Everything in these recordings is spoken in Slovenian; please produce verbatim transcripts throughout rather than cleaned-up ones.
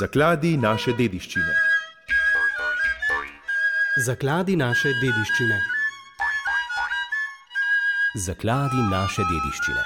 Zakladi naše dediščine. Zakladi naše dediščine. Zakladi naše dediščine.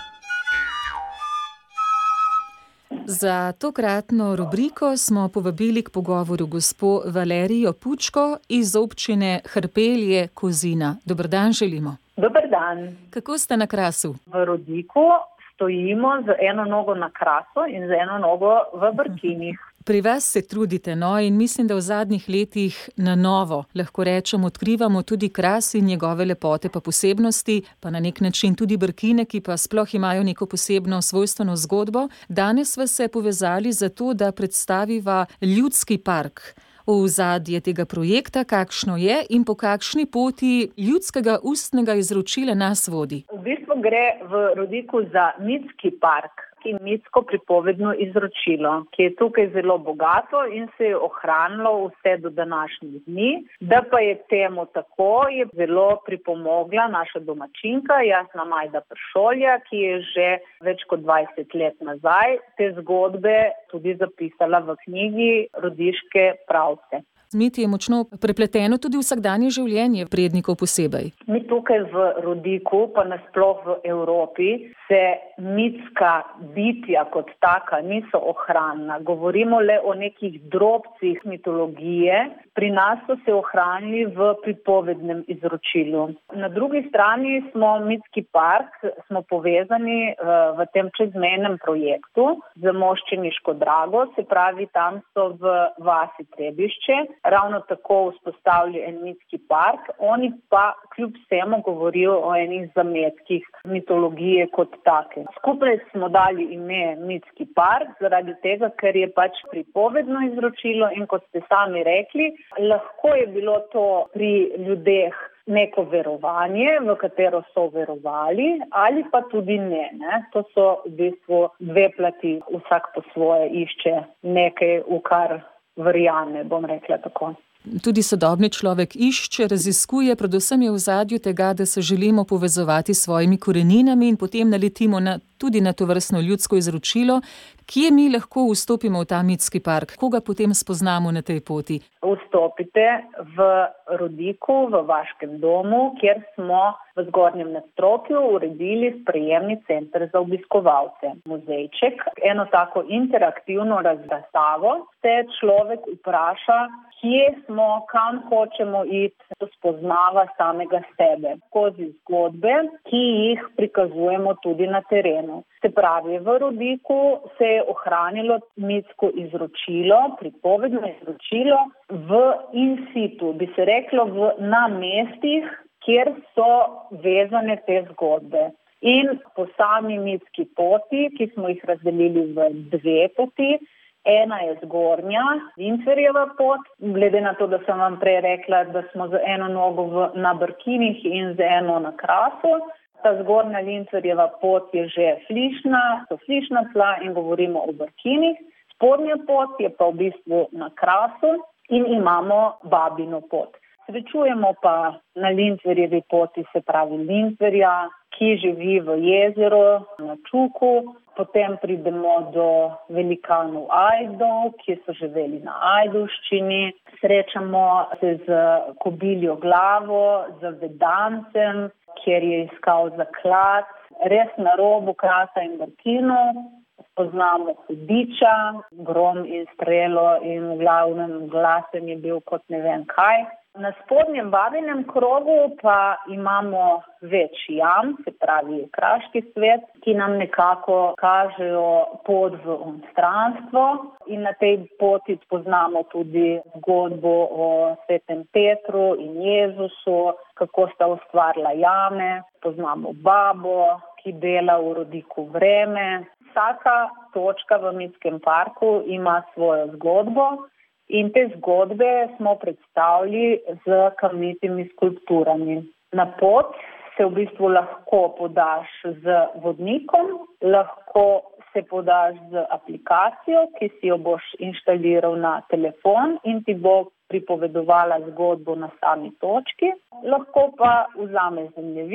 Za tokratno rubriko smo povabili k pogovoru gospo Valerijo Pučko iz občine Hrpelje - Kozina. Dober dan želimo. Dober dan. Kako ste na Krasu? V Rodiku stojimo z eno nogo na Krasu in z eno nogo v Brkinih. Pri vas se trudite, no, in mislim, da v zadnjih letih na novo, lahko rečem, odkrivamo tudi Kras in njegove lepote pa posebnosti, pa na nek način tudi Brkine, ki pa sploh imajo neko posebno svojstveno zgodbo. Danes sva se povezali zato, da predstaviva ljudski park. Ozadje tega projekta, kakšno je in po kakšni poti ljudskega ustnega izročila nas vodi. V bistvu gre v Rodiku za mitski park in mitsko pripovedno izročilo, ki je tukaj zelo bogato in se je ohranilo vse do današnjih dni. Da pa je temu tako, je zelo pripomogla naša domačinka Jasna Majda Pršolja, ki je že več kot dvajset let nazaj te zgodbe tudi zapisala v knjigi Rodiške pravce. Mit je močno prepleteno tudi vsakdanje življenje prednikov posebej. Mi tukaj v Rodiku, pa nasploh v Evropi, se mitska bitja kot taka niso ohranila. Govorimo le o nekih drobcih mitologije. Pri nas so se ohranili v pripovednem izročilu. Na drugi strani smo mitski park, smo povezani v tem čezmejnem projektu z Moščeniško Drago, se pravi, tam so v vasi Trebišče ravno tako vzpostavili en mitski park. Oni pa kljub vsemu govorijo o enih zametkih mitologije kot take. Skupaj smo dali ime mitski park zaradi tega, ker je pač pripovedno izročilo in kot ste sami rekli, lahko je bilo to pri ljudeh neko verovanje, v katero so verovali, ali pa tudi ne, ne. To so v bistvu dve plati, vsak po svoje išče nekaj, v kar verjame, bom rekla tako. Tudi sodobni človek išče, raziskuje, predvsem je v ozadju tega, da se želimo povezovati s svojimi koreninami in potem naletimo na, tudi na tovrstno ljudsko izročilo. Kje mi lahko vstopimo v ta mitski park? Koga potem spoznamo na tej poti? Vstopite v Rodiku, v Vaškem domu, kjer smo v Zgornjem nadstropju uredili sprejemni center za obiskovalce. Muzejček, eno tako interaktivno razstavo, se človek vpraša, kje smo, kam hočemo iti, da spoznava samega sebe. Skozi zgodbe, ki jih prikazujemo tudi na terenu. Se pravi, v Rodiku se je ohranilo mitsko izročilo, pripovedno izročilo v in situ, bi se reklo v namestih, kjer so vezane te zgodbe. In po sami mitski poti, ki smo jih razdelili v dve poti, ena je zgornja, Lintverjeva pot, glede na to, da sem vam prej rekla, da smo z eno nogo v, na Brkinih in z eno na Krasu. Ta zgornja Lintverjeva pot je že flišna, so flišna tla in govorimo o Brkinih. Spodnja pot je pa v bistvu na Krasu in imamo Babino pot. Srečujemo pa na Lintverjevi poti, se pravi Lintverja, ki živi v jezeru na Čuku. Potem pridemo do velikanov Ajdov, ki so živeli na Ajdovščini. Srečamo se z Kobiljo glavo, z Vedancem, kjer je iskal zaklad. Res na robu Krasa in Brkinov spoznamo Hudiča, grom in strelo in v glavnem glasen je bil kot ne vem kaj. Na spodnjem Babinem krogu pa imamo več jam, se pravi kraški svet, ki nam nekako kažejo pot v onstranstvo in na tej poti spoznamo tudi zgodbo o svetem Petru in Jezusu, kako sta ustvarila jame, poznamo babo, ki dela v Rodiku vreme. Vsaka točka v mitskem parku ima svojo zgodbo. In te zgodbe smo predstavili z kamnitimi skulpturami. Na pot se v bistvu lahko podaš z vodnikom, lahko se podaš z aplikacijo, ki si jo boš inštaliral na telefon in ti bo pripovedovala zgodbo na sami točki. Lahko pa vzameš zemljevid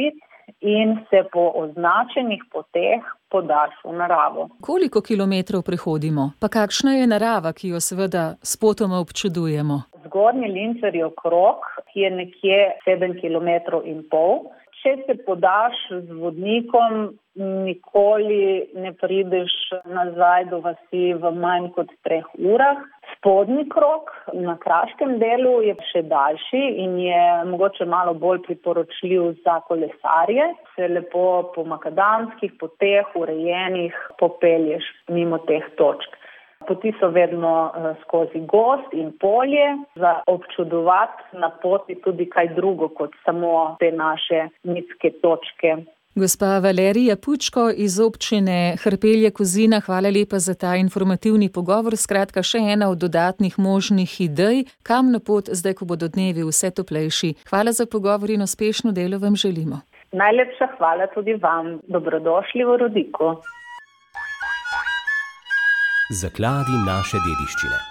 in se po označenih poteh podaš v naravo. Koliko kilometrov prehodimo? Pa kakšna je narava, ki jo seveda spotoma občudujemo? Zgornji Linčarjev krog je nekje sedem kilometrov in pol. Če se podaš z vodnikom, nikoli ne prideš nazaj do vasi v manj kot treh urah. Spodnji krog na kraškem delu je še daljši in je mogoče malo bolj priporočljiv za kolesarje. Se lepo po makadamskih poteh, urejenih, popelješ mimo teh točk. Poti so vedno skozi gozd in polje, za občudovati na poti tudi kaj drugo kot samo te naše nizke točke. Gospa Valerija Pučko iz občine Hrpelje-Kozina, hvala lepa za ta informativni pogovor. Skratka, še ena od dodatnih možnih idej, kam na pot zdaj, ko bodo dnevi vse toplejši. Hvala za pogovor in uspešno delo vam želimo. Najlepša hvala tudi vam. Dobrodošli v Rodiku. Zakladi naše dediščine.